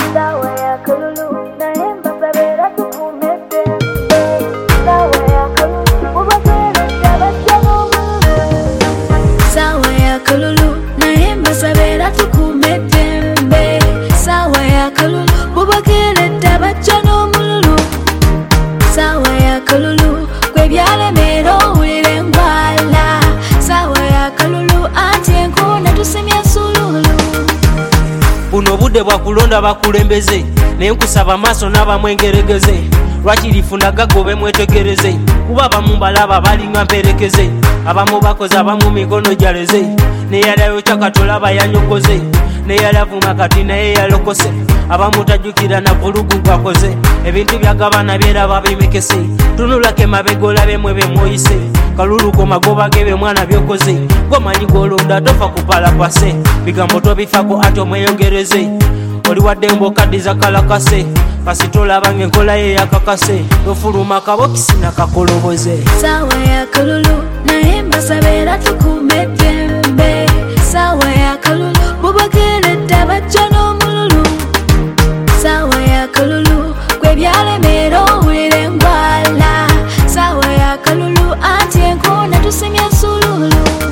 sawa ya kalulu naye mbasabira tukumete sawa ya kalulu mubakeredde bajja n'omululu sawa ya kalulu naye mbasabira tukumete sawa ya kalulu mubakeredde bajja n'omululu sawa ya kalulu gwe byalemera owulira engwala sawa ya kalulu anti enkuna tusimya sululu buno budde bwakulonda bakulembeze naye nkusaba maaso n'abamwengeregeze lwaki lifuna gagobe mwetegereze kuba abamu mbalaba balinga mperekeze abamu bakoze abamu mikono gyaleze neyalayo kyakatolaba yanyogoze neyalavuma kati naye yalokose abamu tajjukira na vulugu gwakoze ebintu byagabana byeraba bimekese tunulako emabega olabemwe bemwoyise kalulu gomagoba gebe mwana byokoze gomanyi golonda tofa kupalapase bigambo tobifako ate omweyongereze oli wadde mbokaddiza kalakase kasi tolabanga enkola ye yakakase tofuluma kabokisi nakakoloboze sawa ya kalulu naye mbasabira tukumete sawa ya kalulu mubakeredde bajja n'omululu sawa ya kalulu gwe byalemera owulira engwala sawa ya kalulu anti enkuna tusimya sululu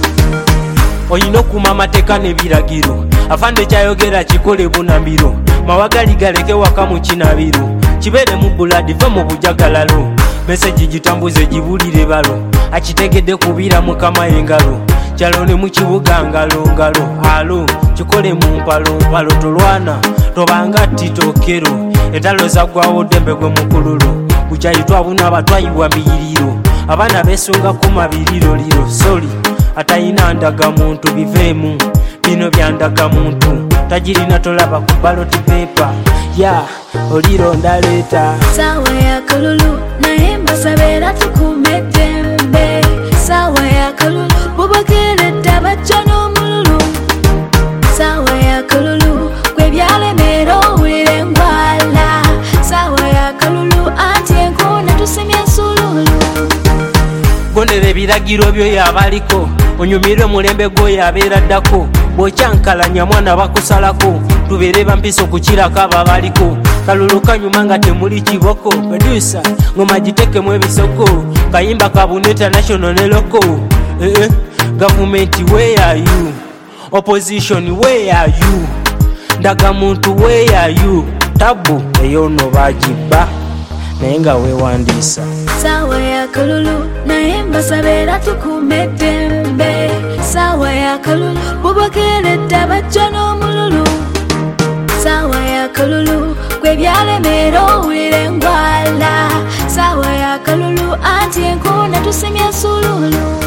oyina okuma amateeka n'ebiragiro afande kyayogera kikole bunamiro mawagali galeke waka mu kinabiro kibeere mu buladi ve mu bujagalalo meseji gitambuze gibulire balo akitegedde kubira mukama engalo kyalone mu kibuga ngalo alo kikole mu mpalo tolwana tobanga titokero entalo zaggwawo dembe gwe mukululu bukyayitwa buna abatwayibwa miyiriro abaana besunga ku mabiriro soli atayina ndaga muntu biveemu bino byandaga muntu tagirina tolaba ku baloti pepa ya olironda leeta sawa ya kalulu naye mbasabira tukumete sawa ya kalulu mubakeredde bajja n'omululu sawa ya kalulu gwe byalemera owulira engwala sawa ya kalulu anti enkuna tusimya sululu gondera ebiragiro byoyo abaliko onyumirwe mulembe gwoyo abeera ddako bwokyankalanya mwana bakusalako tubeere bampiso okukirako abo abaliko kalulu kanyuma nga temuli kiboko produsa ngoma gitekemu ebisoko kayimba kabuna international ne loko gavumenti where are you opposition where are you ndaga muntu where are you tabu eyo no bagiba naye nga weewandiisa sawa ya kalulu naye mbasabira tukumete sawa ya kalulu mubakeredde bajja n'omululu sawa ya kalulu gwe byalemera owulira engwala sawa ya kalulu anti enkuna tusimya sululu